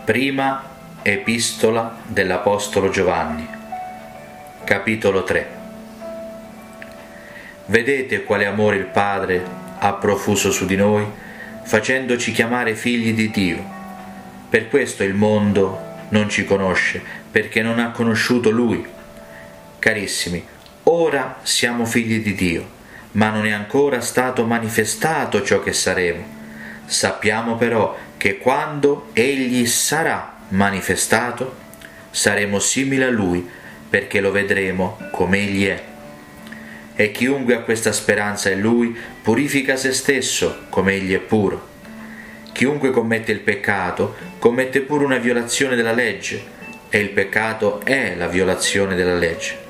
Prima epistola dell'Apostolo Giovanni, capitolo 3. Vedete quale amore il Padre ha profuso su di noi, facendoci chiamare figli di Dio. Per questo il mondo non ci conosce, perché non ha conosciuto Lui. Carissimi, ora siamo figli di Dio, ma non è ancora stato manifestato ciò che saremo. Sappiamo però che quando Egli sarà manifestato, saremo simili a Lui, perché lo vedremo come Egli è. E chiunque ha questa speranza in Lui purifica se stesso come Egli è puro. Chiunque commette il peccato commette pure una violazione della legge, e il peccato è la violazione della legge.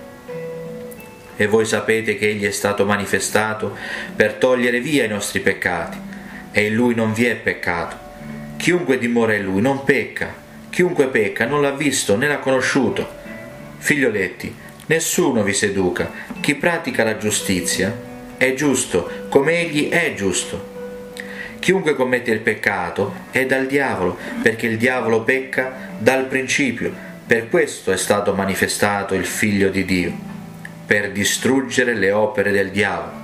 E voi sapete che Egli è stato manifestato per togliere via i nostri peccati, e in Lui non vi è peccato. Chiunque dimora in Lui non pecca, chiunque pecca non l'ha visto né l'ha conosciuto. Figlioletti, nessuno vi seduca, chi pratica la giustizia è giusto come Egli è giusto. Chiunque commette il peccato è dal diavolo, perché il diavolo pecca dal principio. Per questo è stato manifestato il Figlio di Dio, per distruggere le opere del diavolo.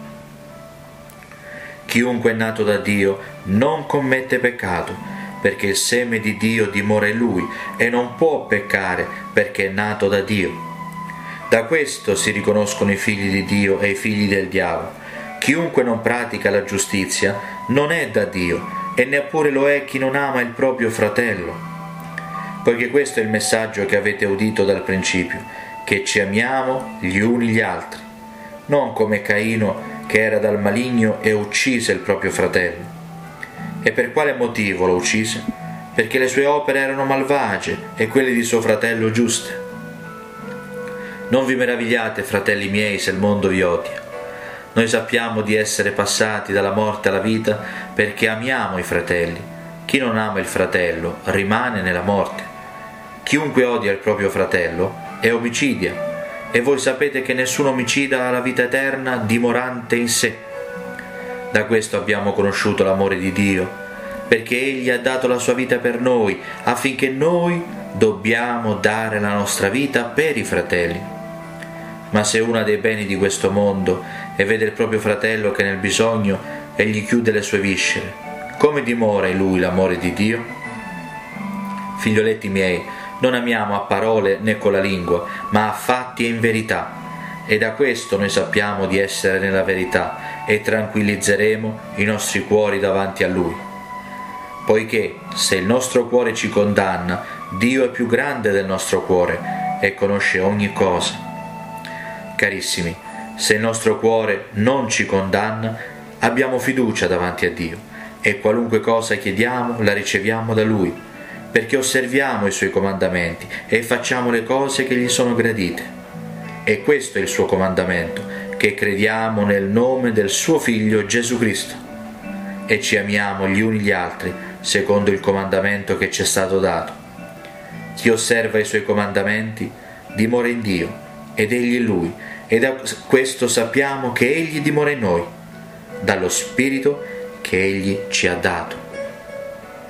Chiunque è nato da Dio non commette peccato, perché il seme di Dio dimora in lui e non può peccare perché è nato da Dio. Da questo si riconoscono i figli di Dio e i figli del diavolo. Chiunque non pratica la giustizia non è da Dio, e neppure lo è chi non ama il proprio fratello. Poiché questo è il messaggio che avete udito dal principio, che ci amiamo gli uni gli altri, non come Caino che era dal maligno e uccise il proprio fratello. E per quale motivo lo uccise? Perché le sue opere erano malvagie e quelle di suo fratello giuste. Non vi meravigliate, fratelli miei, se il mondo vi odia. Noi sappiamo di essere passati dalla morte alla vita perché amiamo i fratelli. Chi non ama il fratello rimane nella morte. Chiunque odia il proprio fratello è omicidia, e voi sapete che nessun omicida ha la vita eterna dimorante in sé. Da questo abbiamo conosciuto l'amore di Dio, perché Egli ha dato la sua vita per noi, affinché noi dobbiamo dare la nostra vita per i fratelli. Ma se uno ha dei beni di questo mondo e vede il proprio fratello che è nel bisogno e gli chiude le sue viscere, come dimora in lui l'amore di Dio? Figlioletti miei, non amiamo a parole né con la lingua, ma a fatti e in verità. E da questo noi sappiamo di essere nella verità e tranquillizzeremo i nostri cuori davanti a Lui. Poiché se il nostro cuore ci condanna, Dio è più grande del nostro cuore e conosce ogni cosa. Carissimi, se il nostro cuore non ci condanna, abbiamo fiducia davanti a Dio, e qualunque cosa chiediamo la riceviamo da Lui, perché osserviamo i Suoi comandamenti e facciamo le cose che gli sono gradite. E questo è il Suo comandamento, che crediamo nel nome del Suo Figlio Gesù Cristo, e ci amiamo gli uni gli altri, secondo il comandamento che ci è stato dato. Chi osserva i Suoi comandamenti dimora in Dio, ed Egli in Lui, e da questo sappiamo che Egli dimora in noi, dallo Spirito che Egli ci ha dato.